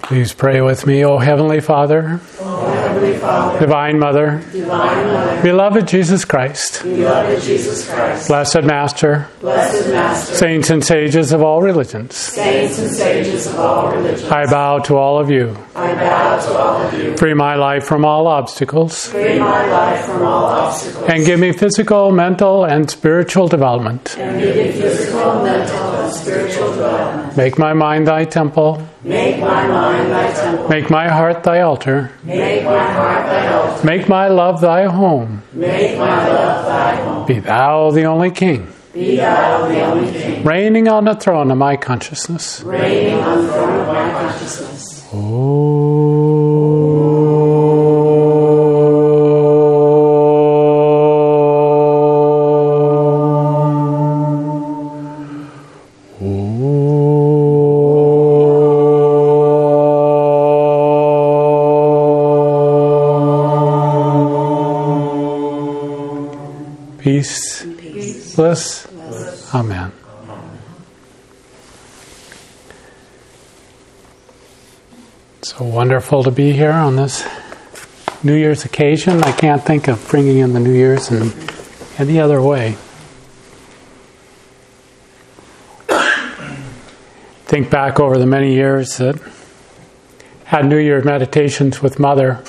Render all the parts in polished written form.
Please pray with me, O Heavenly Father, Divine Mother, beloved Jesus Christ, Blessed Master, Saints and Sages of all religions, I bow to all of you. Free my life from all obstacles, and give me physical, mental, and spiritual development. Make my mind thy temple. Make my heart thy altar. Make my love thy home. Be thou the only King. Reigning on the throne of my consciousness. Peace, bliss. Amen. So wonderful to be here on this New Year's occasion. I can't think of bringing in the New Year's in any other way. Think back over the many years that had New Year meditations with Mother,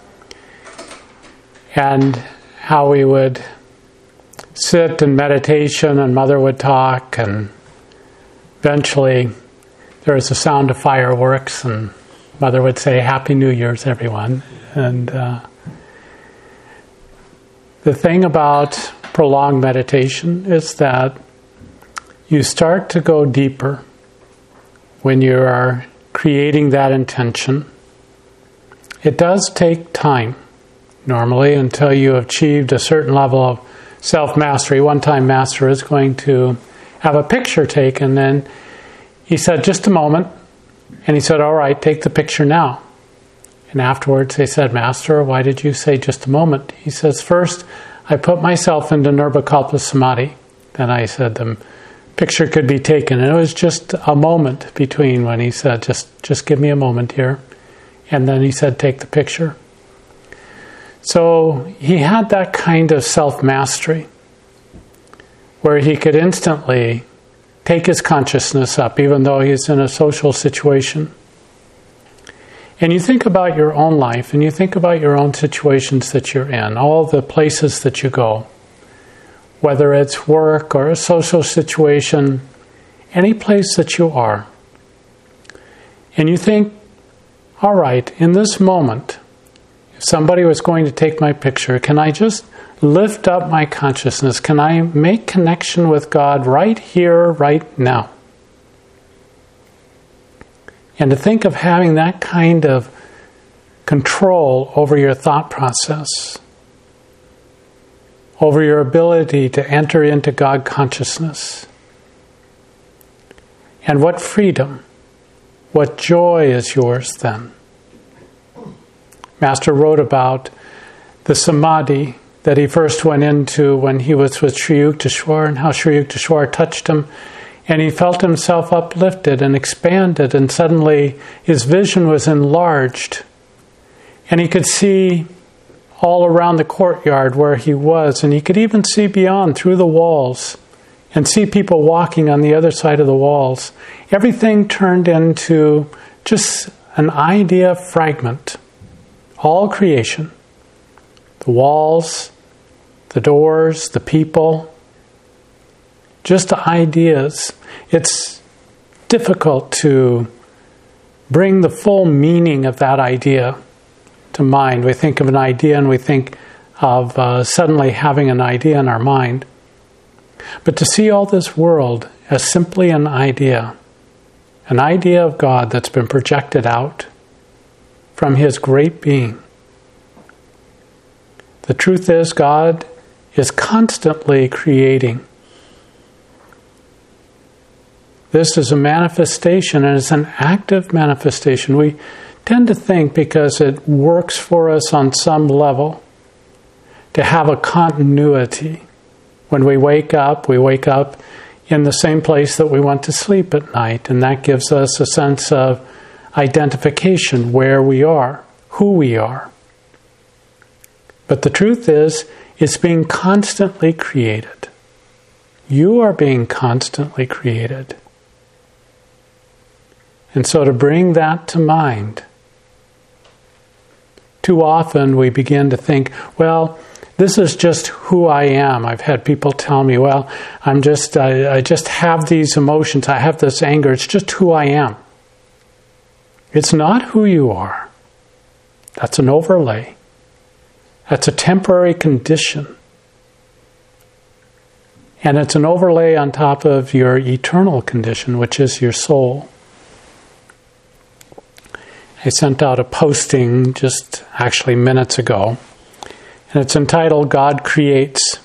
and how we would sit in meditation and Mother would talk, and eventually there was the sound of fireworks and Mother would say, Happy New Year's, everyone. And the thing about prolonged meditation is that you start to go deeper when you are creating that intention. It does take time, normally, until you have achieved a certain level of self-mastery. One time Master is going to have a picture taken, and he said, just a moment. And he said, all right, take the picture now. And afterwards they said, Master, why did you say just a moment? He says, first, I put myself into Nirvikalpa Samadhi. Then I said the picture could be taken. And it was just a moment between when he said, just give me a moment here. And then he said, take the picture. So he had that kind of self-mastery where he could instantly take his consciousness up, even though he's in a social situation. And you think about your own life, and you think about your own situations that you're in, all the places that you go, whether it's work or a social situation, any place that you are. And you think, all right, in this moment, if somebody was going to take my picture, can I just lift up my consciousness? Can I make connection with God right here, right now? And to think of having that kind of control over your thought process, over your ability to enter into God consciousness. And what freedom, what joy is yours then? Master wrote about the samadhi that he first went into when he was with Sri Yukteswar, and how Sri Yukteswar touched him, and he felt himself uplifted and expanded, and suddenly his vision was enlarged, and he could see all around the courtyard where he was, and he could even see beyond through the walls and see people walking on the other side of the walls. Everything turned into just an idea fragment. All creation, the walls, the doors, the people, just ideas. It's difficult to bring the full meaning of that idea to mind. We think of an idea and we think of suddenly having an idea in our mind. But to see all this world as simply an idea of God that's been projected out from His great being. The truth is, God is constantly creating. This is a manifestation, and it's an active manifestation. We tend to think, because it works for us on some level, to have a continuity. When we wake up in the same place that we went to sleep at night, and that gives us a sense of identification where we are, who we are. But the truth is, it's being constantly created. You are being constantly created. And so to bring that to mind, too often we begin to think, well, this is just who I am. I've had people tell me, well, I just have these emotions. I have this anger. It's just who I am. It's not who you are. That's an overlay. That's a temporary condition. And it's an overlay on top of your eternal condition, which is your soul. I sent out a posting just actually minutes ago, and it's entitled, God Creates.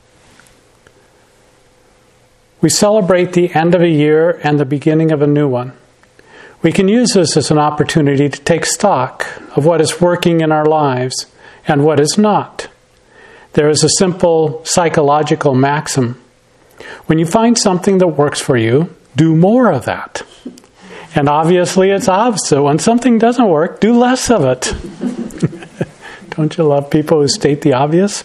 We celebrate the end of a year and the beginning of a new one. We can use this as an opportunity to take stock of what is working in our lives and what is not. There is a simple psychological maxim. When you find something that works for you, do more of that. And obviously it's opposite. When something doesn't work, do less of it. Don't you love people who state the obvious?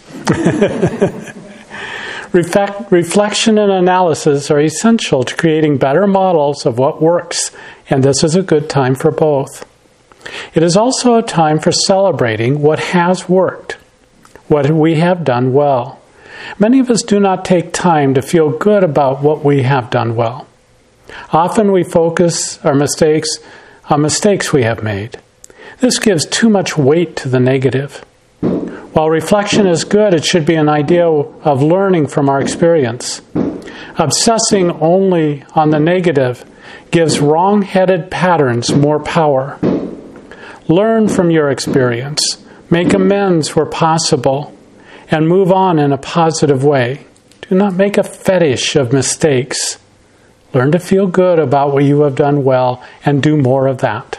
Reflection and analysis are essential to creating better models of what works, and this is a good time for both. It is also a time for celebrating what has worked, what we have done well. Many of us do not take time to feel good about what we have done well. Often we focus our mistakes on mistakes we have made. This gives too much weight to the negative. While reflection is good, it should be an idea of learning from our experience. Obsessing only on the negative gives wrong-headed patterns more power. Learn from your experience, make amends where possible, and move on in a positive way. Do not make a fetish of mistakes. Learn to feel good about what you have done well and do more of that.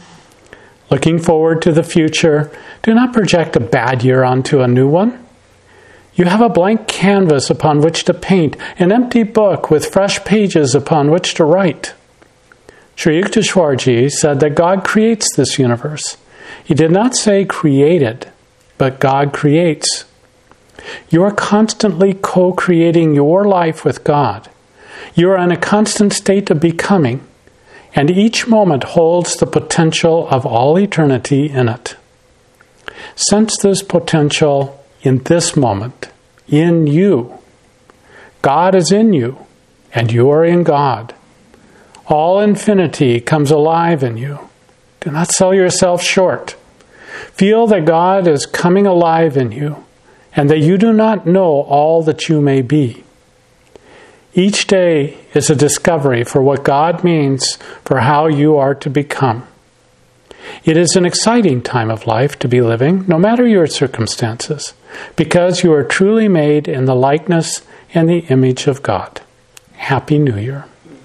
Looking forward to the future, do not project a bad year onto a new one. You have a blank canvas upon which to paint, an empty book with fresh pages upon which to write. Sri Yukteswarji said that God creates this universe. He did not say created, but God creates. You are constantly co-creating your life with God. You are in a constant state of becoming, and each moment holds the potential of all eternity in it. Sense this potential in this moment, in you. God is in you, and you are in God. All infinity comes alive in you. Do not sell yourself short. Feel that God is coming alive in you, and that you do not know all that you may be. Each day is a discovery for what God means for how you are to become. It is an exciting time of life to be living, no matter your circumstances, because you are truly made in the likeness and the image of God. Happy New Year.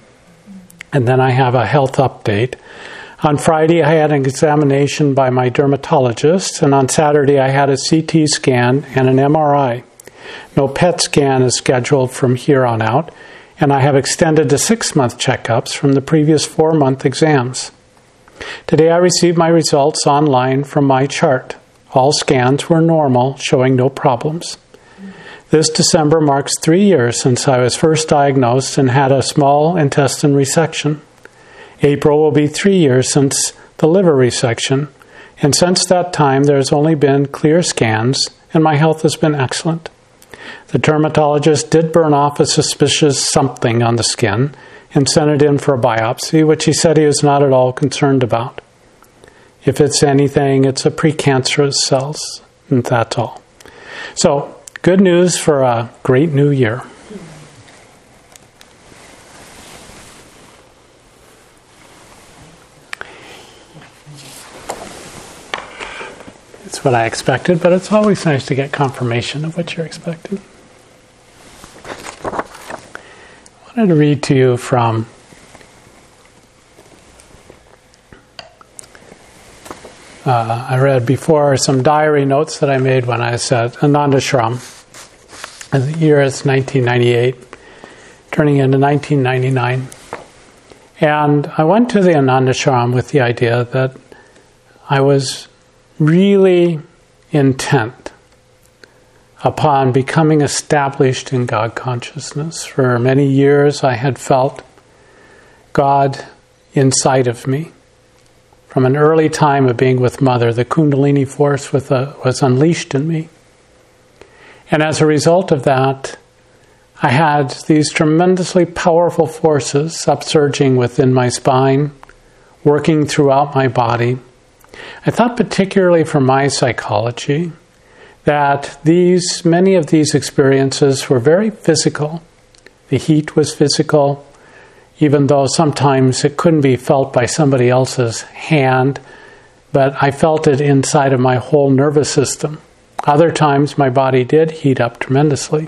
And then I have a health update. On Friday, I had an examination by my dermatologist, and on Saturday, I had a CT scan and an MRI. No PET scan is scheduled from here on out, and I have extended to 6-month checkups from the previous 4-month exams. Today I received my results online from my chart. All scans were normal, showing no problems. This December marks 3 years since I was first diagnosed and had a small intestine resection. April will be 3 years since the liver resection, and since that time there has only been clear scans, and my health has been excellent. The dermatologist did burn off a suspicious something on the skin and sent it in for a biopsy, which he said he was not at all concerned about. If it's anything, it's a precancerous cells, and that's all. So, good news for a great new year. It's what I expected, but it's always nice to get confirmation of what you're expecting. I wanted to read to you from I read before some diary notes that I made when I was at Anandashram. The year is 1998, turning into 1999. And I went to the Anandashram with the idea that I was really intent upon becoming established in God consciousness. For many years I had felt God inside of me. From an early time of being with Mother, the Kundalini force was unleashed in me. And as a result of that, I had these tremendously powerful forces upsurging within my spine, working throughout my body. I thought particularly for my psychology that many of these experiences were very physical. The heat was physical, even though sometimes it couldn't be felt by somebody else's hand, but I felt it inside of my whole nervous system. Other times my body did heat up tremendously.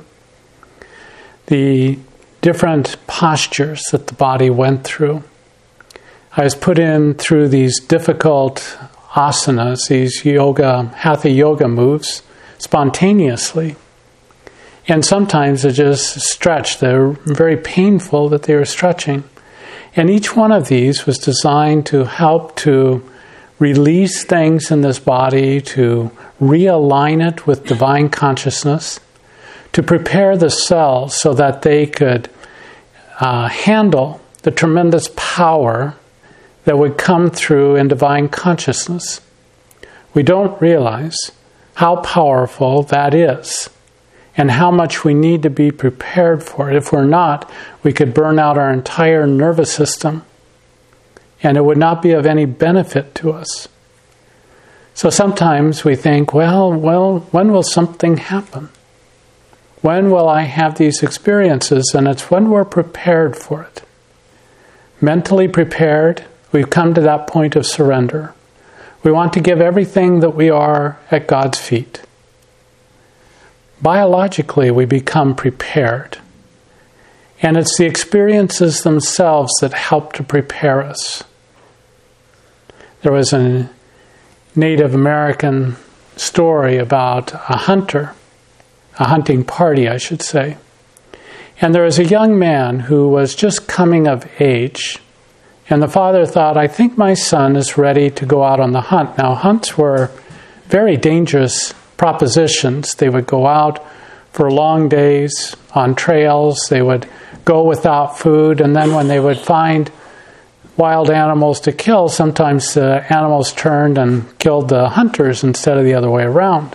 The different postures that the body went through. I was put in through these difficult asanas, these hatha yoga moves, spontaneously. And sometimes they just stretched. They were very painful that they were stretching. And each one of these was designed to help to release things in this body, to realign it with divine consciousness, to prepare the cells so that they could handle the tremendous power that would come through in divine consciousness. We don't realize how powerful that is and how much we need to be prepared for it. If we're not, we could burn out our entire nervous system and it would not be of any benefit to us. So sometimes we think, well, when will something happen? When will I have these experiences? And it's when we're prepared for it. Mentally prepared, we've come to that point of surrender. We want to give everything that we are at God's feet. Biologically, we become prepared. And it's the experiences themselves that help to prepare us. There was a Native American story about a hunting party, I should say. And there was a young man who was just coming of age. And the father thought, I think my son is ready to go out on the hunt. Now, hunts were very dangerous propositions. They would go out for long days on trails. They would go without food. And then when they would find wild animals to kill, sometimes the animals turned and killed the hunters instead of the other way around.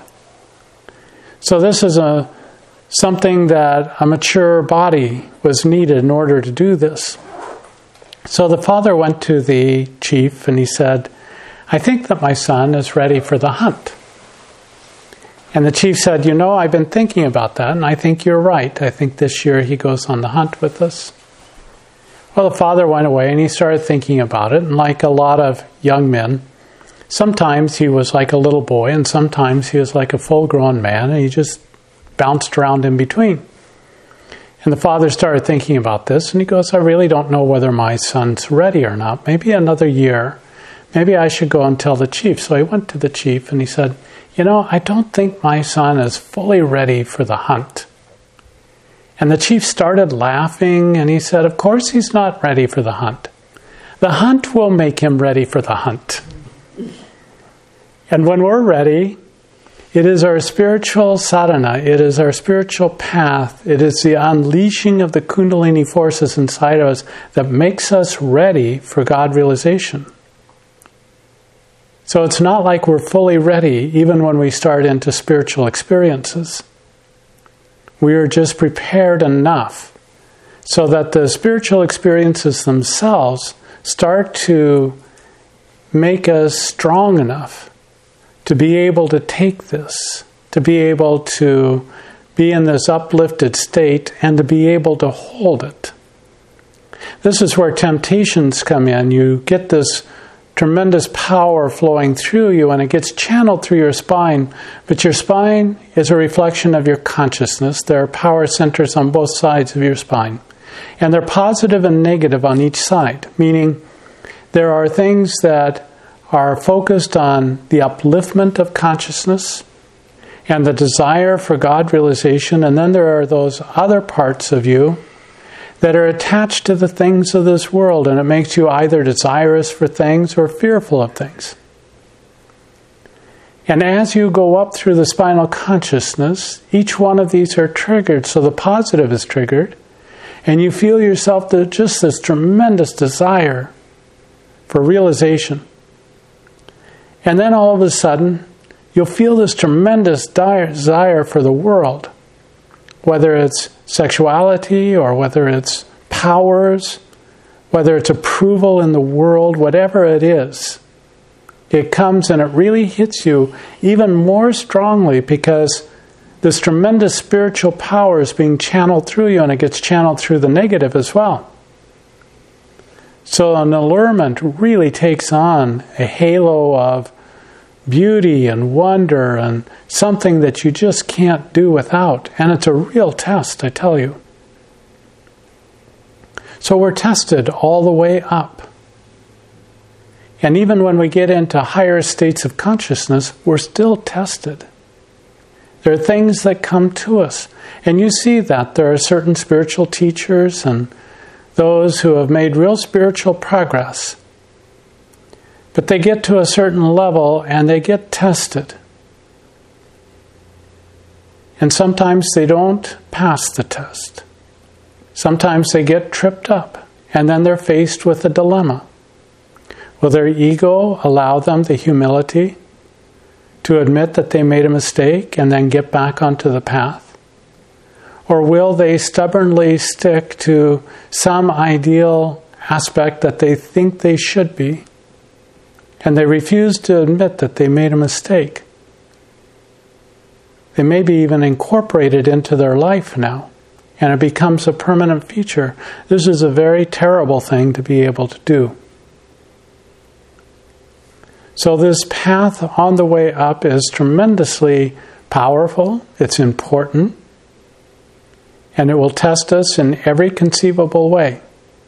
So this is something that a mature body was needed in order to do this. So the father went to the chief and he said, I think that my son is ready for the hunt. And the chief said, I've been thinking about that and I think you're right. I think this year he goes on the hunt with us. Well, the father went away and he started thinking about it. And like a lot of young men, sometimes he was like a little boy and sometimes he was like a full-grown man and he just bounced around in between. And the father started thinking about this and he goes, I really don't know whether my son's ready or not. Maybe another year. Maybe I should go and tell the chief. So he went to the chief and he said, I don't think my son is fully ready for the hunt. And the chief started laughing and he said, of course he's not ready for the hunt. The hunt will make him ready for the hunt. And when we're ready, it is our spiritual sadhana, it is our spiritual path, it is the unleashing of the Kundalini forces inside of us that makes us ready for God realization. So it's not like we're fully ready even when we start into spiritual experiences. We are just prepared enough so that the spiritual experiences themselves start to make us strong enough to be able to take this, to be able to be in this uplifted state and to be able to hold it. This is where temptations come in. You get this tremendous power flowing through you and it gets channeled through your spine, but your spine is a reflection of your consciousness. There are power centers on both sides of your spine, and they're positive and negative on each side, meaning there are things that are focused on the upliftment of consciousness and the desire for God realization, and then there are those other parts of you that are attached to the things of this world, and it makes you either desirous for things or fearful of things. And as you go up through the spinal consciousness, each one of these are triggered, so the positive is triggered, and you feel yourself just this tremendous desire for realization. And then all of a sudden, you'll feel this tremendous desire for the world, whether it's sexuality or whether it's powers, whether it's approval in the world, whatever it is. It comes and it really hits you even more strongly because this tremendous spiritual power is being channeled through you, and it gets channeled through the negative as well. So an allurement really takes on a halo of beauty and wonder and something that you just can't do without. And it's a real test, I tell you. So we're tested all the way up. And even when we get into higher states of consciousness, we're still tested. There are things that come to us. And you see that there are certain spiritual teachers and those who have made real spiritual progress. But they get to a certain level and they get tested. And sometimes they don't pass the test. Sometimes they get tripped up, and then they're faced with a dilemma. Will their ego allow them the humility to admit that they made a mistake and then get back onto the path? Or will they stubbornly stick to some ideal aspect that they think they should be, and they refuse to admit that they made a mistake? They may be even incorporated into their life now, and it becomes a permanent feature. This is a very terrible thing to be able to do. So this path on the way up is tremendously powerful, it's important, and it will test us in every conceivable way.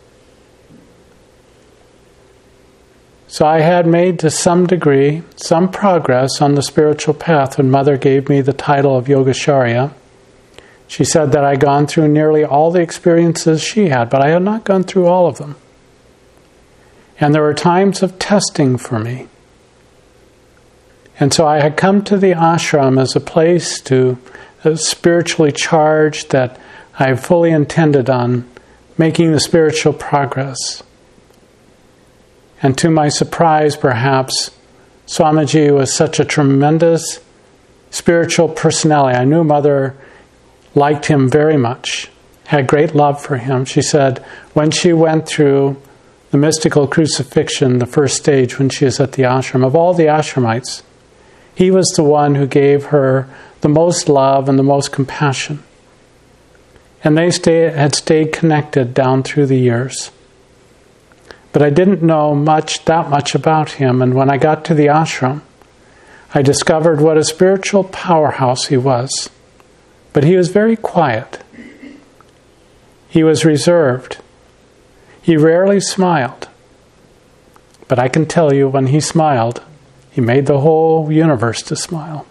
So I had made to some degree some progress on the spiritual path when Mother gave me the title of Yogacharya. She said that I'd gone through nearly all the experiences she had, but I had not gone through all of them. And there were times of testing for me. And so I had come to the ashram as a place to spiritually charged, that I fully intended on making the spiritual progress. And to my surprise, perhaps, Swamiji was such a tremendous spiritual personality. I knew Mother liked him very much, had great love for him. She said when she went through the mystical crucifixion, the first stage when she was at the ashram, of all the ashramites, he was the one who gave her the most love and the most compassion. And they had stayed connected down through the years. But I didn't know that much about him, and when I got to the ashram, I discovered what a spiritual powerhouse he was. But he was very quiet. He was reserved. He rarely smiled. But I can tell you, when he smiled, he made the whole universe to smile.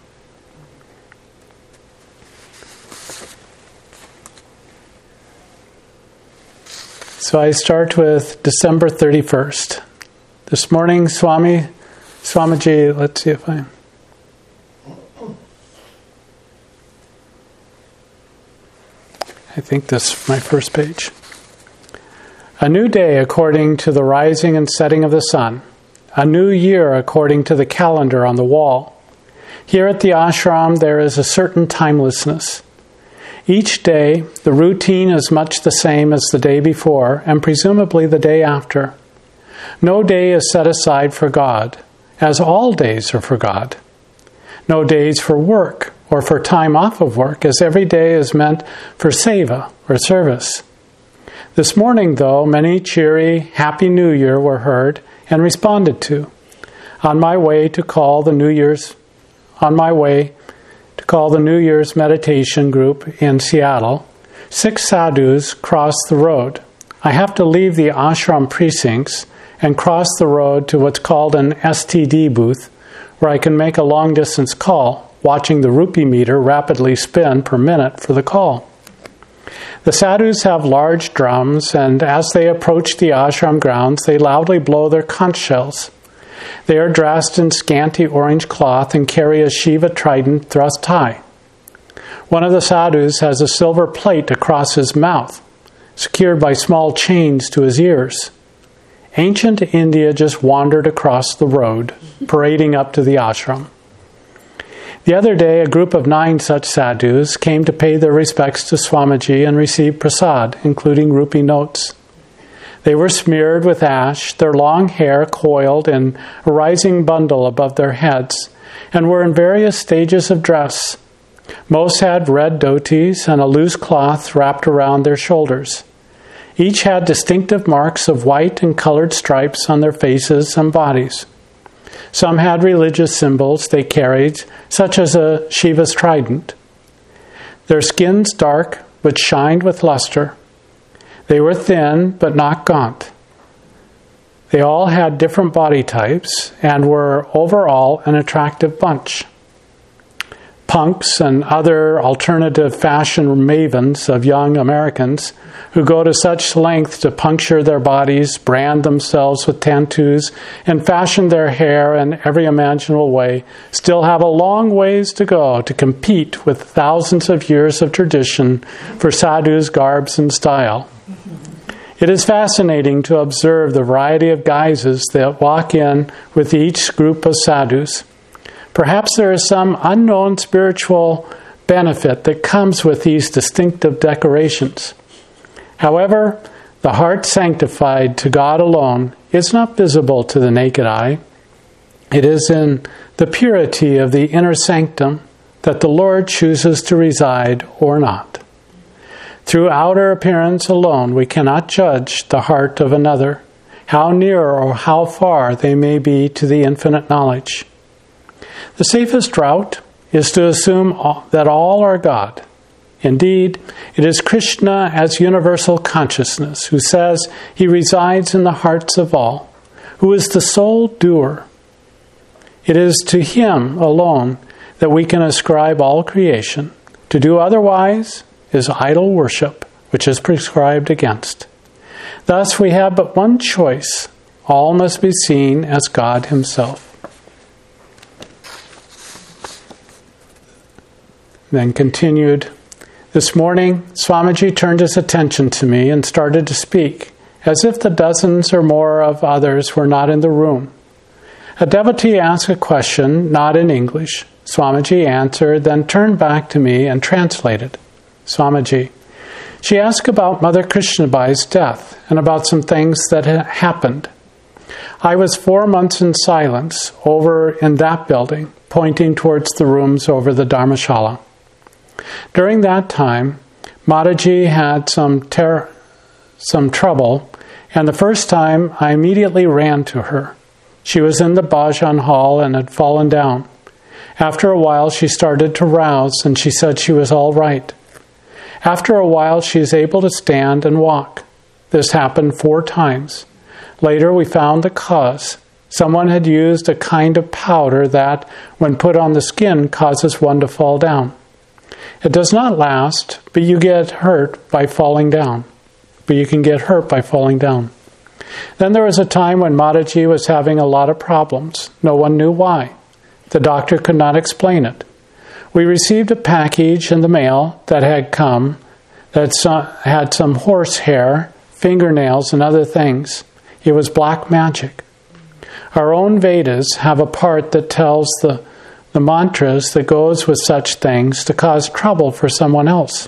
So I start with December 31st. This morning, Swamiji, let's see if I think this is my first page. A new day according to the rising and setting of the sun. A new year according to the calendar on the wall. Here at the ashram there is a certain timelessness. Each day the routine is much the same as the day before, and presumably the day after. No day is set aside for God, as all days are for God. No days for work or for time off of work, as every day is meant for seva or service. This morning, though, many cheery Happy New Year were heard and responded to. On my way to call the New Year's meditation group in Seattle, 6 sadhus crossed the road. I have to leave the ashram precincts and cross the road to what's called an STD booth, where I can make a long-distance call, watching the rupee meter rapidly spin per minute for the call. The sadhus have large drums, and as they approach the ashram grounds, they loudly blow their conch shells. They are dressed in scanty orange cloth and carry a Shiva trident thrust high. One of the sadhus has a silver plate across his mouth, secured by small chains to his ears. Ancient India just wandered across the road, parading up to the ashram. The other day, a group of 9 such sadhus came to pay their respects to Swamiji and receive prasad, including rupee notes. They were smeared with ash, their long hair coiled in a rising bundle above their heads, and were in various stages of dress. Most had red dhotis and a loose cloth wrapped around their shoulders. Each had distinctive marks of white and colored stripes on their faces and bodies. Some had religious symbols they carried, such as a Shiva's trident. Their skins dark, but shined with luster. They were thin, but not gaunt. They all had different body types and were overall an attractive bunch. Punks and other alternative fashion mavens of young Americans who go to such lengths to puncture their bodies, brand themselves with tattoos, and fashion their hair in every imaginable way still have a long ways to go to compete with thousands of years of tradition for sadhus' garbs and style. It is fascinating to observe the variety of guises that walk in with each group of sadhus. Perhaps there is some unknown spiritual benefit that comes with these distinctive decorations. However, the heart sanctified to God alone is not visible to the naked eye. It is in the purity of the inner sanctum that the Lord chooses to reside or not. Through outer appearance alone, we cannot judge the heart of another, how near or how far they may be to the infinite knowledge. The safest route is to assume that all are God. Indeed, it is Krishna as universal consciousness who says he resides in the hearts of all, who is the sole doer. It is to him alone that we can ascribe all creation. To do otherwise is idol worship, which is prescribed against. Thus, we have but one choice. All must be seen as God himself. Then continued, this morning, Swamiji turned his attention to me and started to speak, as if the dozens or more of others were not in the room. A devotee asked a question, not in English. Swamiji answered, then turned back to me and translated. Swamiji, she asked about Mother Krishnabai's death and about some things that had happened. I was 4 months in silence over in that building, pointing towards the rooms over the Dharmashala. During that time, Mataji had some trouble, and the first time I immediately ran to her. She was in the bhajan hall and had fallen down. After a while, she started to rouse, and she said she was all right. After a while, she was able to stand and walk. This happened 4 times. Later, we found the cause. Someone had used a kind of powder that, when put on the skin, causes one to fall down. It does not last, but you get hurt by falling down. But you can get hurt by falling down. Then there was a time when Mataji was having a lot of problems. No one knew why. The doctor could not explain it. We received a package in the mail that had come that had some horse hair, fingernails, and other things. It was black magic. Our own Vedas have a part that tells the mantras that goes with such things to cause trouble for someone else.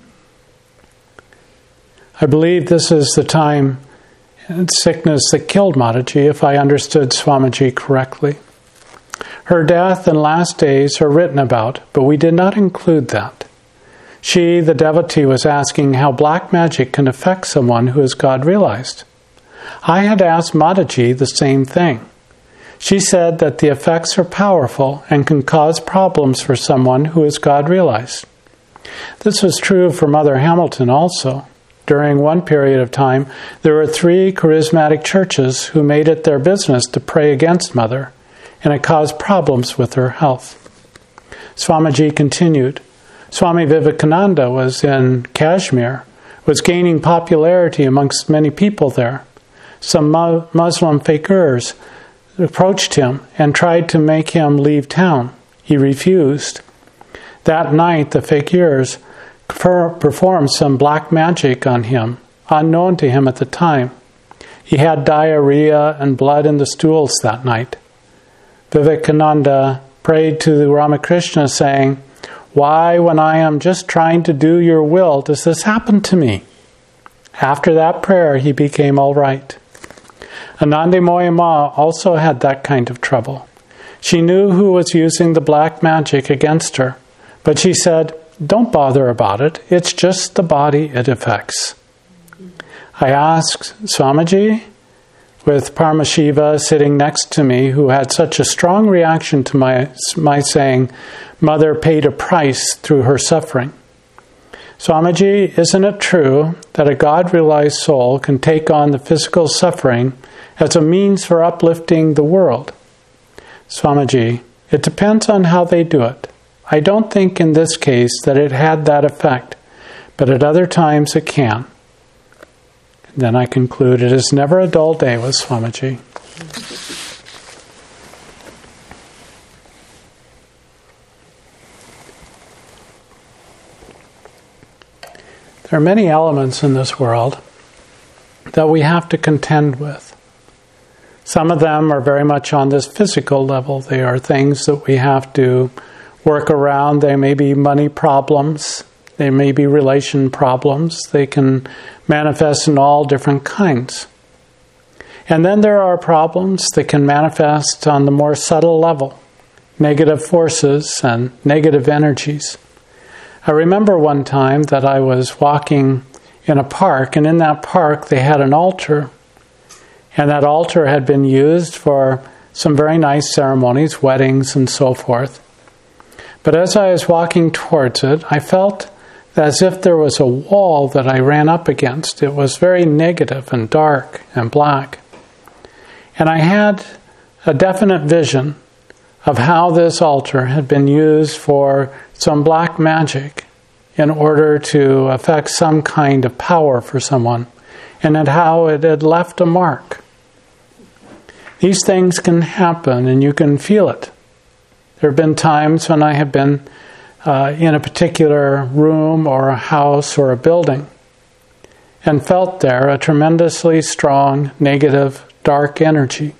I believe this is the time and sickness that killed Mataji, if I understood Swamiji correctly. Her death and last days are written about, but we did not include that. She, the devotee, was asking how black magic can affect someone who is God-realized. I had asked Mataji the same thing. She said that the effects are powerful and can cause problems for someone who is God-realized. This was true for Mother Hamilton also. During one period of time, there were 3 charismatic churches who made it their business to pray against Mother, and it caused problems with her health. Swamiji continued, Swami Vivekananda was in Kashmir, was gaining popularity amongst many people there. Some Muslim fakirs approached him and tried to make him leave town. He refused. That night, the fakirs performed some black magic on him, unknown to him at the time. He had diarrhea and blood in the stools that night. Vivekananda prayed to Ramakrishna saying, "Why, when I am just trying to do your will, does this happen to me?" After that prayer, he became all right. Anandamoyi Ma also had that kind of trouble. She knew who was using the black magic against her, but she said, "Don't bother about it. It's just the body it affects." I asked Swamiji, with Paramashiva sitting next to me, who had such a strong reaction to my saying, Mother paid a price through her suffering. Swamiji, isn't it true that a God-realized soul can take on the physical suffering as a means for uplifting the world? Swamiji, it depends on how they do it. I don't think in this case that it had that effect, but at other times it can. Then I conclude, it is never a dull day with Swamiji. There are many elements in this world that we have to contend with. Some of them are very much on this physical level. They are things that we have to work around. They may be money problems. They may be relation problems. They can manifest in all different kinds. And then there are problems that can manifest on the more subtle level, negative forces and negative energies. I remember one time that I was walking in a park, and in that park they had an altar, and that altar had been used for some very nice ceremonies, weddings and so forth. But as I was walking towards it, I felt as if there was a wall that I ran up against. It was very negative and dark and black. And I had a definite vision of how this altar had been used for some black magic in order to affect some kind of power for someone, and at how it had left a mark. These things can happen and you can feel it. There have been times when I have been in a particular room or a house or a building and felt there a tremendously strong, negative, dark energy.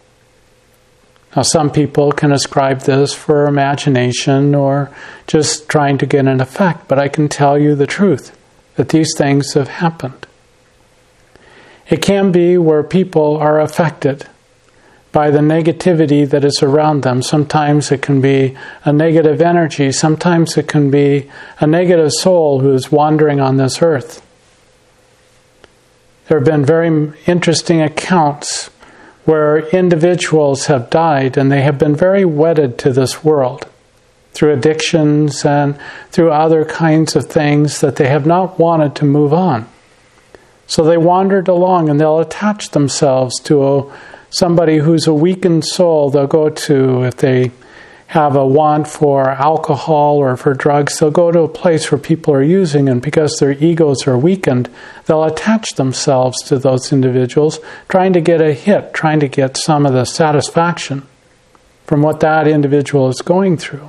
Now, some people can ascribe this for imagination or just trying to get an effect, but I can tell you the truth, that these things have happened. It can be where people are affected by the negativity that is around them. Sometimes it can be a negative energy. Sometimes it can be a negative soul who is wandering on this earth. There have been very interesting accounts where individuals have died and they have been very wedded to this world through addictions and through other kinds of things that they have not wanted to move on. So they wandered along and they'll attach themselves to somebody who's a weakened soul. They'll go to, if they have a want for alcohol or for drugs, they'll go to a place where people are using, and because their egos are weakened, they'll attach themselves to those individuals, trying to get a hit, trying to get some of the satisfaction from what that individual is going through.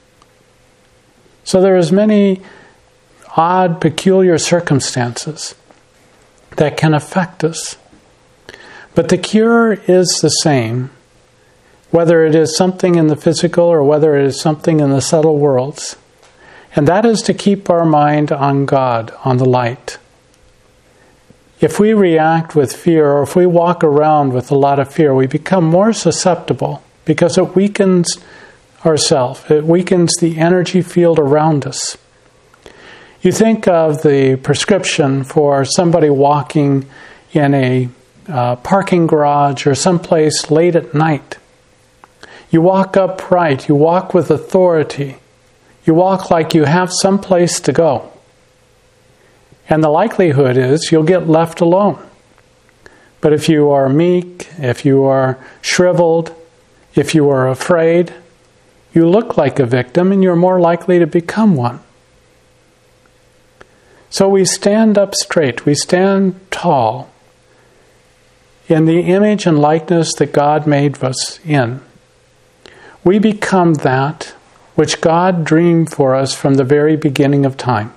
So there is many odd, peculiar circumstances that can affect us. But the cure is the same, whether it is something in the physical or whether it is something in the subtle worlds. And that is to keep our mind on God, on the light. If we react with fear, or if we walk around with a lot of fear, we become more susceptible because it weakens ourselves. It weakens the energy field around us. You think of the prescription for somebody walking in a parking garage or someplace late at night. You walk upright, you walk with authority, you walk like you have some place to go. And the likelihood is you'll get left alone. But if you are meek, if you are shriveled, if you are afraid, you look like a victim and you're more likely to become one. So we stand up straight, we stand tall in the image and likeness that God made us in. We become that which God dreamed for us from the very beginning of time.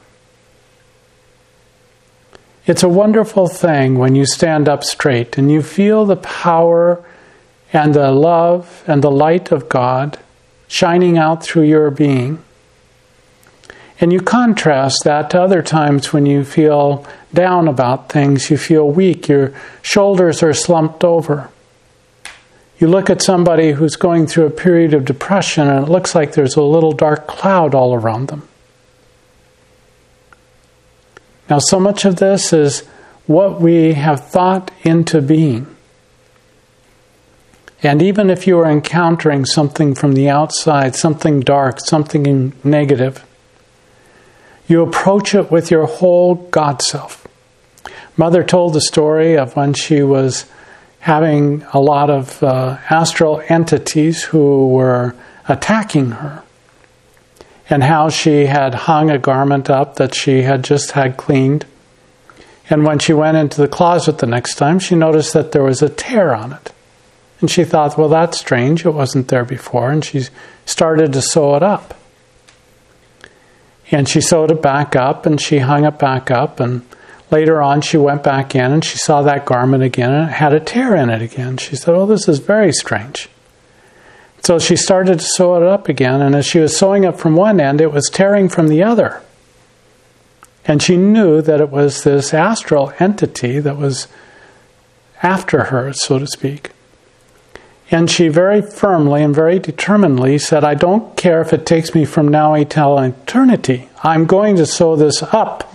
It's a wonderful thing when you stand up straight and you feel the power and the love and the light of God shining out through your being. And you contrast that to other times when you feel down about things, you feel weak, your shoulders are slumped over. You look at somebody who's going through a period of depression and it looks like there's a little dark cloud all around them. Now, so much of this is what we have thought into being. And even if you are encountering something from the outside, something dark, something negative, you approach it with your whole God self. Mother told the story of when she was having a lot of astral entities who were attacking her, and how she had hung a garment up that she had just had cleaned. And when she went into the closet the next time, she noticed that there was a tear on it. And she thought, well, that's strange, it wasn't there before, and she started to sew it up. And she sewed it back up, and she hung it back up, and later on she went back in and she saw that garment again, and it had a tear in it again. She said, oh, this is very strange. So she started to sew it up again, and as she was sewing it from one end, it was tearing from the other. And she knew that it was this astral entity that was after her, so to speak. And she very firmly and very determinedly said, I don't care if it takes me from now until eternity. I'm going to sew this up.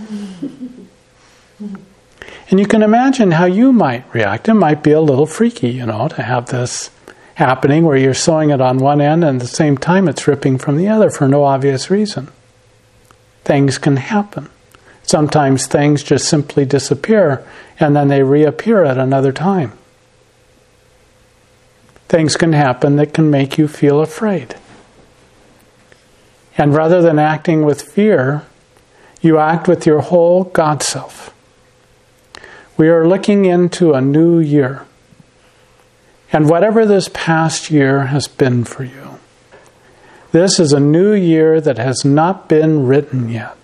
And you can imagine how you might react. It might be a little freaky, to have this happening where you're sewing it on one end and at the same time it's ripping from the other for no obvious reason. Things can happen. Sometimes things just simply disappear and then they reappear at another time. Things can happen that can make you feel afraid. And rather than acting with fear, you act with your whole God self. We are looking into a new year. And whatever this past year has been for you, this is a new year that has not been written yet.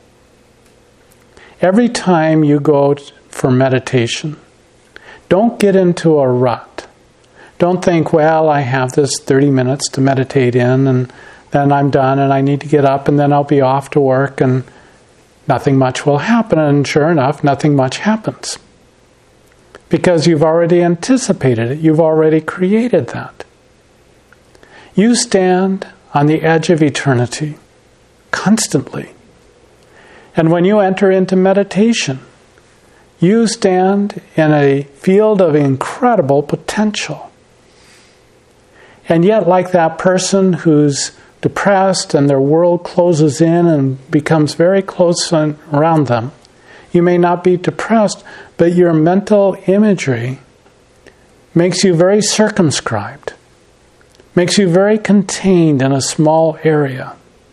Every time you go for meditation, don't get into a rut. Don't think, well, I have this 30 minutes to meditate in, and then I'm done, and I need to get up, and then I'll be off to work, and nothing much will happen. And sure enough, nothing much happens. Because you've already anticipated it. You've already created that. You stand on the edge of eternity constantly. And when you enter into meditation, you stand in a field of incredible potential. And yet, like that person who's depressed and their world closes in and becomes very close around them, you may not be depressed, but your mental imagery makes you very circumscribed, makes you very contained in a small area.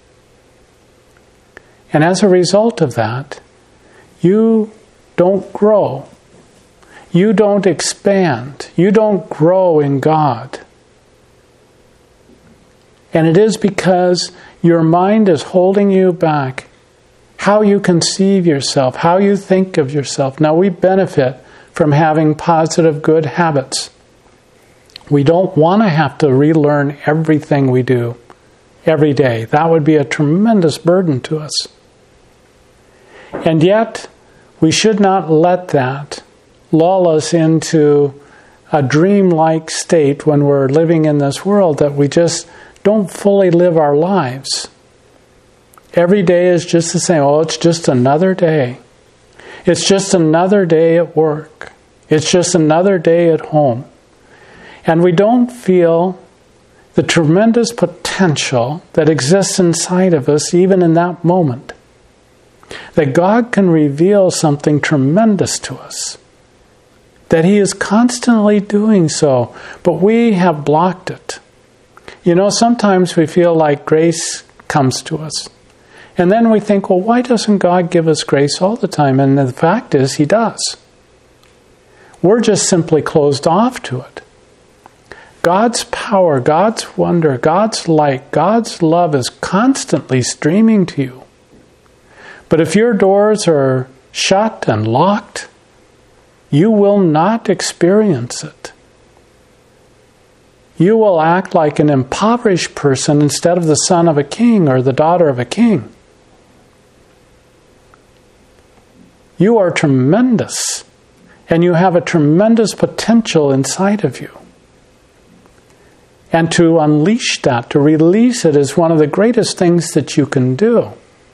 And as a result of that, you don't grow. You don't expand. You don't grow in God. And it is because your mind is holding you back. How you conceive yourself, how you think of yourself. Now, we benefit from having positive, good habits. We don't want to have to relearn everything we do every day. That would be a tremendous burden to us. And yet, we should not let that lull us into a dreamlike state when we're living in this world that we just don't fully live our lives. Every day is just the same. Oh, it's just another day. It's just another day at work. It's just another day at home. And we don't feel the tremendous potential that exists inside of us even in that moment. That God can reveal something tremendous to us. That He is constantly doing so, but we have blocked it. Sometimes we feel like grace comes to us. And then we think, well, why doesn't God give us grace all the time? And the fact is, He does. We're just simply closed off to it. God's power, God's wonder, God's light, God's love is constantly streaming to you. But if your doors are shut and locked, you will not experience it. You will act like an impoverished person instead of the son of a king or the daughter of a king. You are tremendous, and you have a tremendous potential inside of you. And to unleash that, to release it, is one of the greatest things that you can do.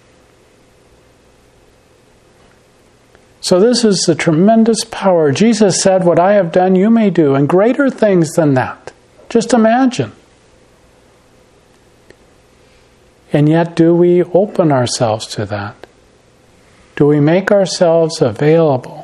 So this is the tremendous power. Jesus said, what I have done, you may do, and greater things than that. Just imagine. And yet, do we open ourselves to that? Do we make ourselves available?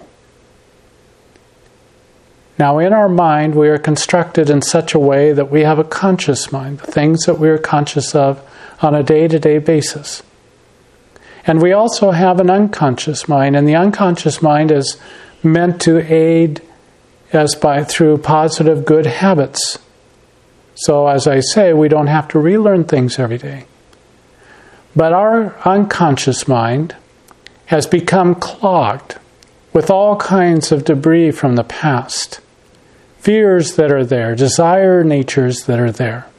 Now, in our mind, we are constructed in such a way that we have a conscious mind, the things that we are conscious of on a day-to-day basis. And we also have an unconscious mind, and the unconscious mind is meant to aid us through positive good habits. So, as I say, we don't have to relearn things every day. But our unconscious mind has become clogged with all kinds of debris from the past. Fears that are there, desire natures that are there.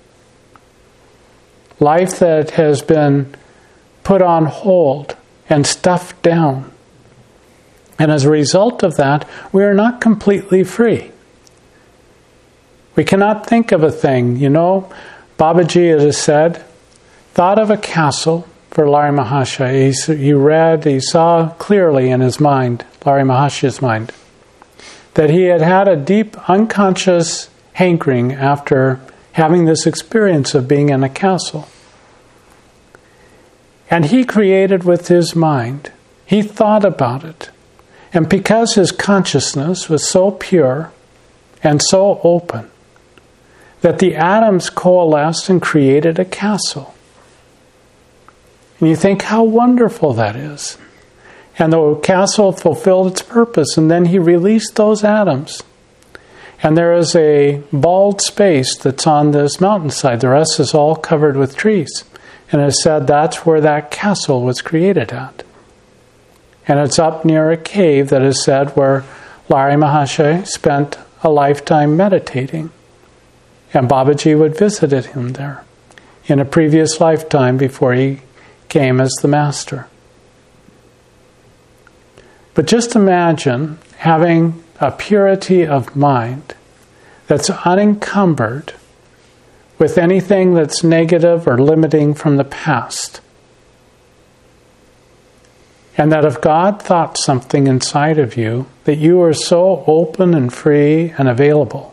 Life that has been put on hold and stuffed down. And as a result of that, we are not completely free. We cannot think of a thing. You know, Babaji, it is said, thought of a castle for Lahiri Mahasaya. He saw clearly in his mind, Lahiri Mahashaya's mind, that he had a deep unconscious hankering after having this experience of being in a castle. And he created with his mind. He thought about it. And because his consciousness was so pure and so open, that the atoms coalesced and created a castle. And you think how wonderful that is. And the castle fulfilled its purpose, and then he released those atoms. And there is a bald space that's on this mountainside. The rest is all covered with trees. And it said that's where that castle was created at. And it's up near a cave that is said where Lahiri Mahasaya spent a lifetime meditating. And Babaji would visit him there in a previous lifetime before he came as the master. But just imagine having a purity of mind that's unencumbered with anything that's negative or limiting from the past. And that if God thought something inside of you, that you are so open and free and available,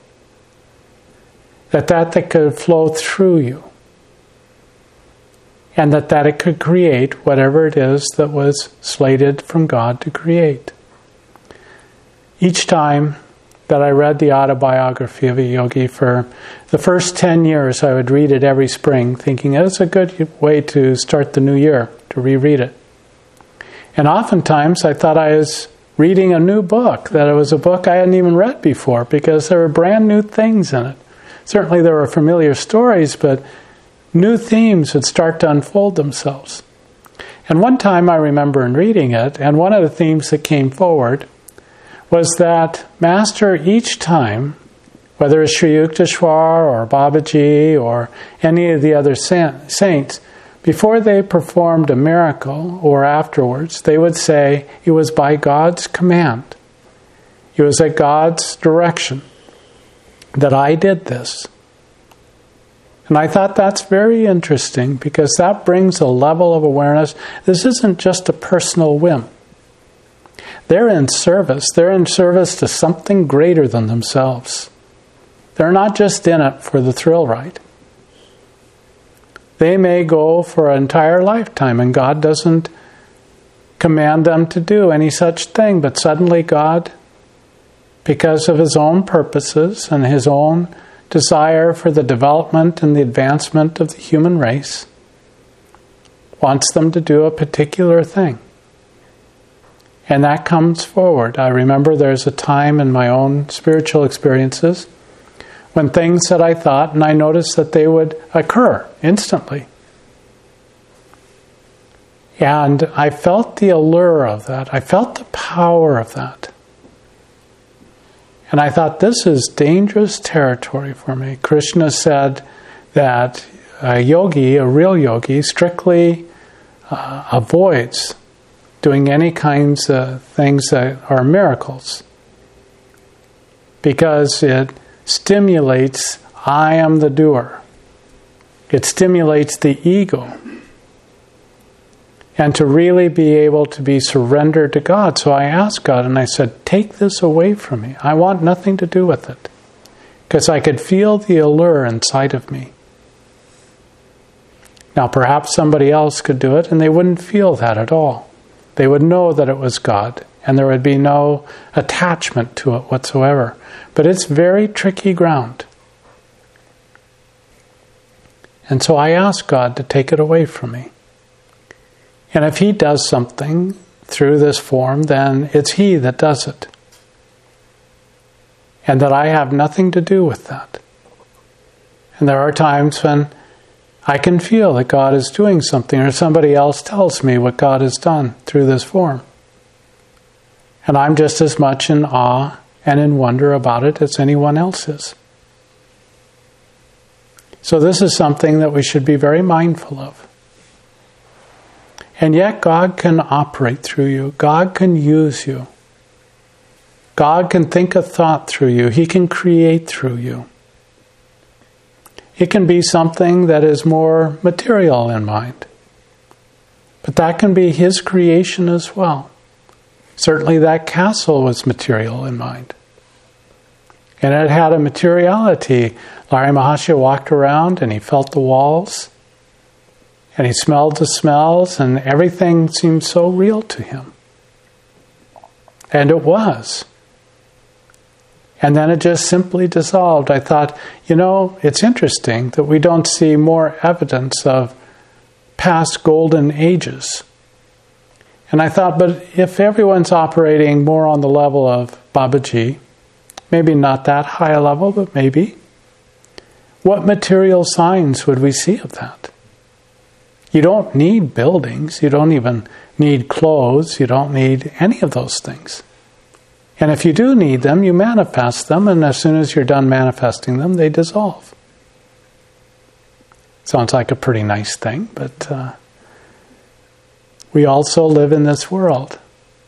that could flow through you. And that it could create whatever it is that was slated from God to create. Each time that I read the autobiography of a yogi, for the first 10 years I would read it every spring, thinking it's a good way to start the new year, to reread it. And oftentimes I thought I was reading a new book, that it was a book I hadn't even read before, because there were brand new things in it. Certainly there were familiar stories, but new themes would start to unfold themselves. And one time I remember in reading it, and one of the themes that came forward was that Master each time, whether it's Sri Yukteswar or Babaji or any of the other saints, before they performed a miracle or afterwards, they would say it was by God's command. It was at God's direction that I did this. And I thought that's very interesting, because that brings a level of awareness. This isn't just a personal whim. They're in service. They're in service to something greater than themselves. They're not just in it for the thrill ride. They may go for an entire lifetime, and God doesn't command them to do any such thing, but suddenly God, because of His own purposes and His own desire for the development and the advancement of the human race, wants them to do a particular thing. And that comes forward. I remember there's a time in my own spiritual experiences when things that I thought, and I noticed that they would occur instantly. And I felt the allure of that. I felt the power of that. And I thought, this is dangerous territory for me. Krishna said that a yogi, a real yogi, strictly avoids doing any kinds of things that are miracles, because it stimulates, I am the doer. It stimulates the ego. And to really be able to be surrendered to God. So I asked God and I said, take this away from me. I want nothing to do with it. Because I could feel the allure inside of me. Now perhaps somebody else could do it and they wouldn't feel that at all. They would know that it was God and there would be no attachment to it whatsoever. But it's very tricky ground. And so I asked God to take it away from me. And if He does something through this form, then it's He that does it. And that I have nothing to do with that. And there are times when I can feel that God is doing something, or somebody else tells me what God has done through this form. And I'm just as much in awe and in wonder about it as anyone else is. So this is something that we should be very mindful of. And yet God can operate through you. God can use you. God can think a thought through you. He can create through you. It can be something that is more material in mind. But that can be His creation as well. Certainly that castle was material in mind. And it had a materiality. Larry Mahasaya walked around and he felt the walls. And he smelled the smells, and everything seemed so real to him. And it was. And then it just simply dissolved. I thought, it's interesting that we don't see more evidence of past golden ages. And I thought, but if everyone's operating more on the level of Babaji, maybe not that high a level, but maybe, what material signs would we see of that? You don't need buildings. You don't even need clothes. You don't need any of those things. And if you do need them, you manifest them, and as soon as you're done manifesting them, they dissolve. Sounds like a pretty nice thing, but we also live in this world.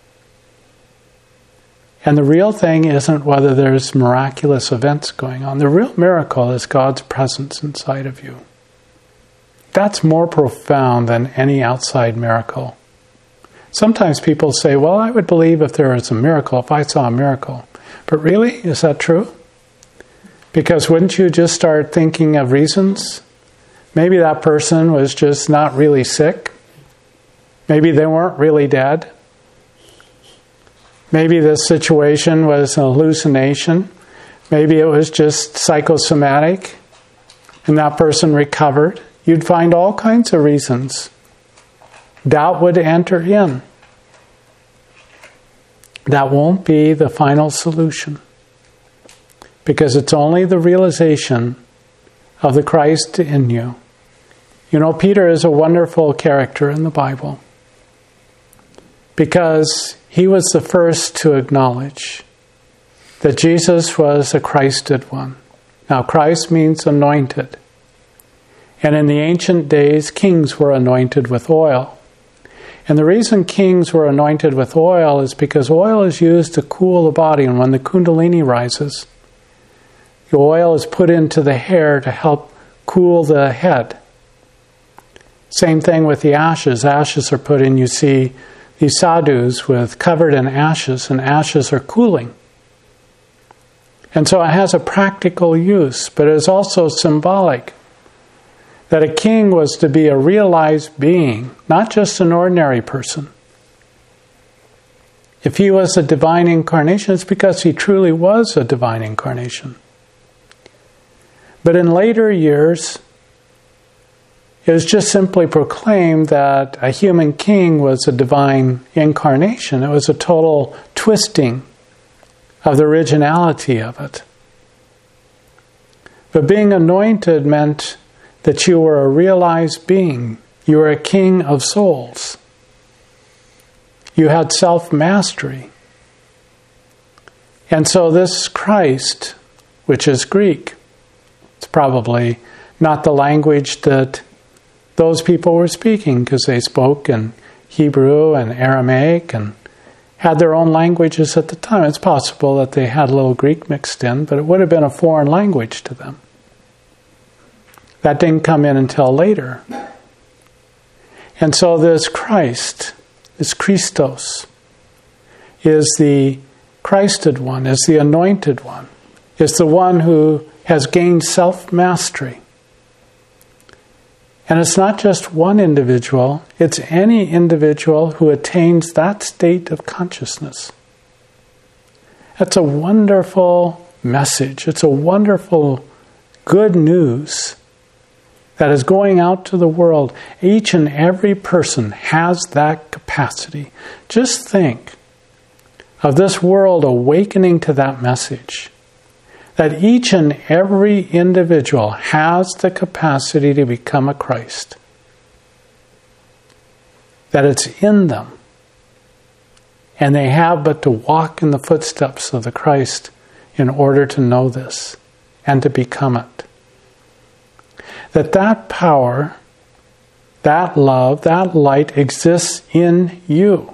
And the real thing isn't whether there's miraculous events going on. The real miracle is God's presence inside of you. That's more profound than any outside miracle. Sometimes people say, well, I would believe if there was a miracle, if I saw a miracle. But really, is that true? Because wouldn't you just start thinking of reasons? Maybe that person was just not really sick. Maybe they weren't really dead. Maybe this situation was an hallucination. Maybe it was just psychosomatic and that person recovered. You'd find all kinds of reasons. Doubt would enter in. That won't be the final solution. Because it's only the realization of the Christ in you. Peter is a wonderful character in the Bible. Because he was the first to acknowledge that Jesus was a Christed one. Now, Christ means anointed. And in the ancient days, kings were anointed with oil. And the reason kings were anointed with oil is because oil is used to cool the body. And when the Kundalini rises, the oil is put into the hair to help cool the head. Same thing with the ashes. Ashes are put in, you see these sadhus covered in ashes, and ashes are cooling. And so it has a practical use, but it is also symbolic. That a king was to be a realized being, not just an ordinary person. If he was a divine incarnation, it's because he truly was a divine incarnation. But in later years, It was just simply proclaimed that a human king was a divine incarnation. It was a total twisting of the originality of it. But being anointed meant that you were a realized being. You were a king of souls. You had self-mastery. And so this Christ, which is Greek, it's probably not the language that those people were speaking, because they spoke in Hebrew and Aramaic and had their own languages at the time. It's possible that they had a little Greek mixed in, but it would have been a foreign language to them. That didn't come in until later. And so this Christ, this Christos, is the Christed one, is the anointed one, is the one who has gained self-mastery. And it's not just one individual, it's any individual who attains that state of consciousness. That's a wonderful message. It's a wonderful good news that is going out to the world. Each and every person has that capacity. Just think of this world awakening to that message. That each and every individual has the capacity to become a Christ. That it's in them. And they have but to walk in the footsteps of the Christ in order to know this and to become it. That power, that love, that light exists in you.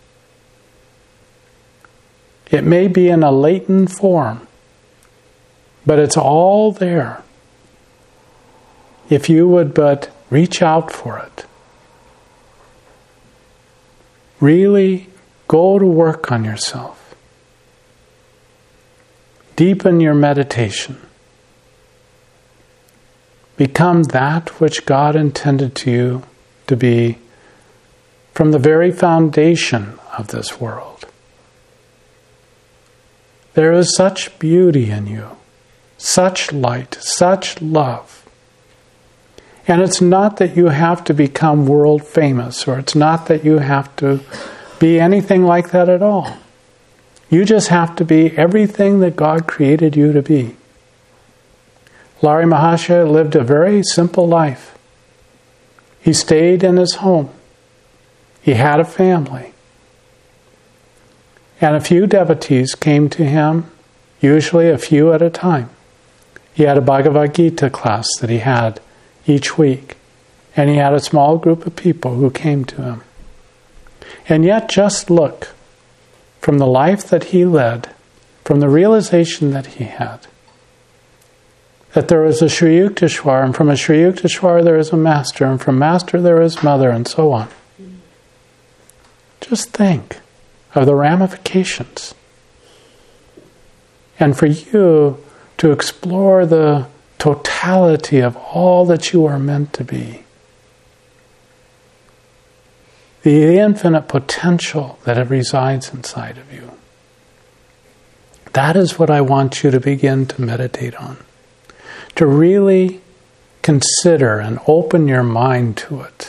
It may be in a latent form, but it's all there. If you would but reach out for it. Really go to work on yourself. Deepen your meditation. Become that which God intended you to be from the very foundation of this world. There is such beauty in you, such light, such love. And it's not that you have to become world famous, or it's not that you have to be anything like that at all. You just have to be everything that God created you to be. Lahiri Mahasaya lived a very simple life. He stayed in his home. He had a family. And a few devotees came to him, usually a few at a time. He had a Bhagavad Gita class that he had each week. And he had a small group of people who came to him. And yet just look, from the life that he led, from the realization that he had, that there is a Sri Yukteswar, and from a Sri Yukteswar there is a master, and from master there is mother, and so on. Just think of the ramifications. And for you to explore the totality of all that you are meant to be. The infinite potential that it resides inside of you. That is what I want you to begin to meditate on. To really consider and open your mind to it.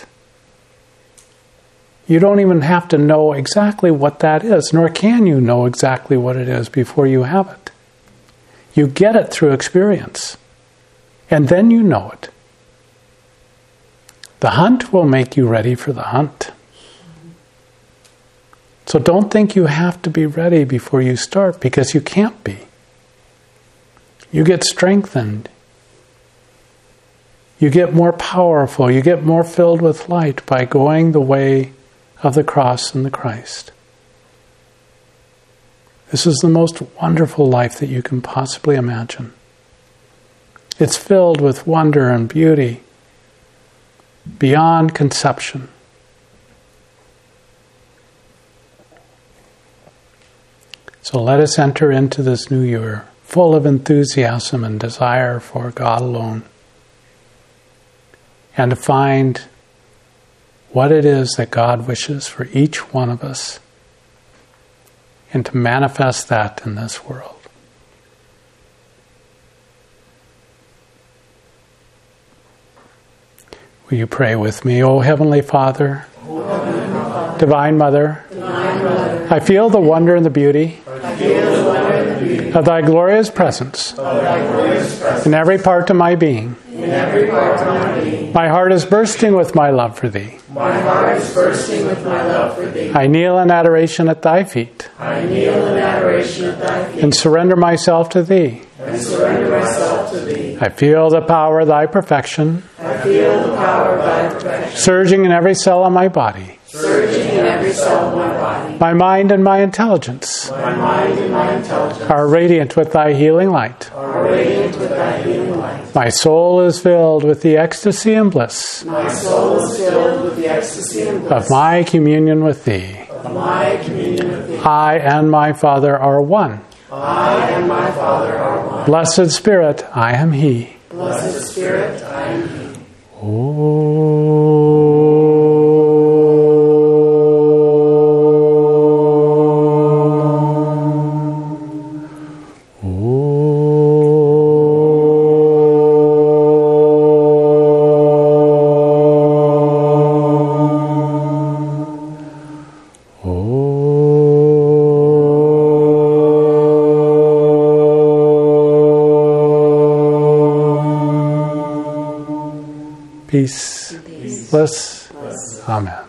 You don't even have to know exactly what that is, nor can you know exactly what it is before you have it. You get it through experience, and then you know it. The hunt will make you ready for the hunt. So don't think you have to be ready before you start, because you can't be. You get strengthened. You get more powerful. You get more filled with light by going the way of the cross and the Christ. This is the most wonderful life that you can possibly imagine. It's filled with wonder and beauty beyond conception. So let us enter into this new year full of enthusiasm and desire for God alone, and to find what it is that God wishes for each one of us, and to manifest that in this world. Will you pray with me? O Heavenly Father, Divine Mother, I feel the wonder and the beauty of Thy glorious presence in every part of my being. My heart is bursting with my love for Thee. I kneel in adoration at Thy feet and surrender myself to Thee. I feel the power of Thy perfection surging in every cell of my body. My mind and my intelligence are radiant with Thy healing light. My soul is filled with the ecstasy and bliss of my communion with Thee. I and my Father are one. Blessed Spirit, I am He. Peace. Bliss. Amen.